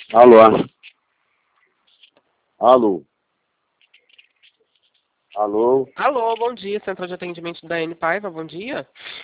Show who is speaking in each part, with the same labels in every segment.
Speaker 1: Alô? Alô? Alô?
Speaker 2: Alô, bom dia, Central de Atendimento da N Paiva, bom dia.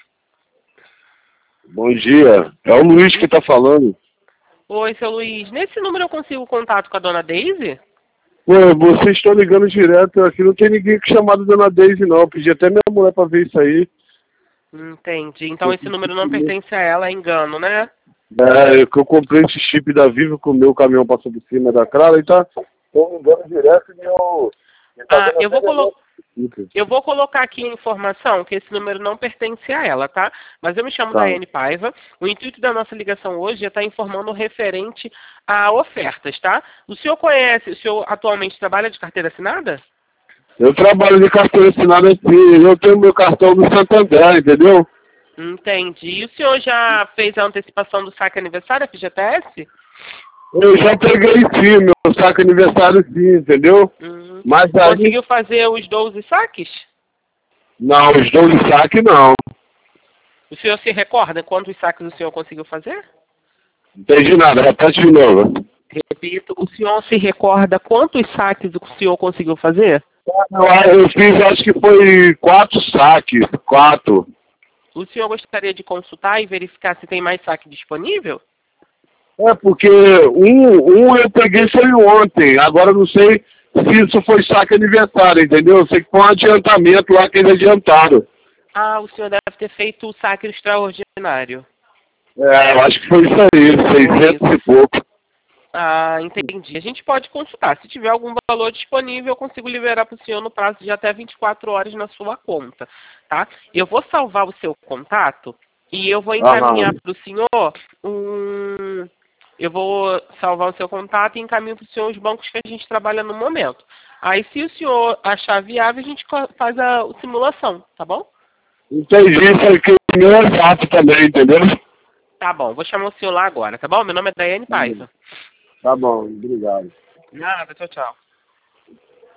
Speaker 1: Bom dia. É o Luiz que tá falando.
Speaker 2: Oi, seu Luiz. Nesse número eu consigo contato com a dona Deise?
Speaker 1: Pô, vocês estão ligando direto aqui, não tem ninguém chamado Dona Deise não. Eu pedi até minha mulher pra ver isso aí.
Speaker 2: Entendi. Então esse número não pertence a ela, é engano, né?
Speaker 1: Que eu comprei esse chip da Vivo que o meu caminhão passou por cima da Crala e tá ligando direto e eu...
Speaker 2: Ah, eu vou colocar aqui a informação que esse número não pertence a ela, tá? Mas eu me chamo
Speaker 1: Tá.
Speaker 2: Daiane Paiva. O intuito da nossa ligação hoje é estar informando referente a ofertas, tá? O senhor atualmente trabalha de carteira assinada?
Speaker 1: Eu trabalho de carteira assinada assim, eu tenho meu cartão do Santander, entendeu?
Speaker 2: Entendi. E o senhor já fez a antecipação do saque aniversário, FGTS?
Speaker 1: Eu já peguei sim, meu saco aniversário sim, entendeu? Mas aí...
Speaker 2: Conseguiu fazer os 12 saques?
Speaker 1: Não, os 12 saques não.
Speaker 2: O senhor se recorda quantos saques o senhor conseguiu fazer?
Speaker 1: Não entendi nada, repete de novo.
Speaker 2: Repito, o senhor se recorda quantos saques o senhor conseguiu fazer?
Speaker 1: Eu fiz, acho que foi 4 saques, 4.
Speaker 2: O senhor gostaria de consultar e verificar se tem mais saque disponível?
Speaker 1: É, porque um eu peguei foi ontem, agora eu não sei se isso foi saque aniversário, entendeu? Eu sei que foi um adiantamento lá que eles adiantaram.
Speaker 2: Ah, o senhor deve ter feito o saque extraordinário.
Speaker 1: É, eu acho que foi isso aí, 600 e pouco.
Speaker 2: Ah, entendi. A gente pode consultar. Se tiver algum valor disponível, eu consigo liberar para o senhor no prazo de até 24 horas na sua conta, tá? Eu vou salvar o seu contato e eu vou encaminhar para o senhor Eu vou salvar o seu contato e encaminho para o senhor os bancos que a gente trabalha no momento. Aí, se o senhor achar viável, a gente faz a simulação, tá bom?
Speaker 1: Entendi, isso aqui o meu é exato também, entendeu?
Speaker 2: Tá bom, vou chamar o senhor lá agora, tá bom? Meu nome é Daiane Paiva.
Speaker 1: Tá bom, obrigado.
Speaker 2: Nada, tchau, tchau.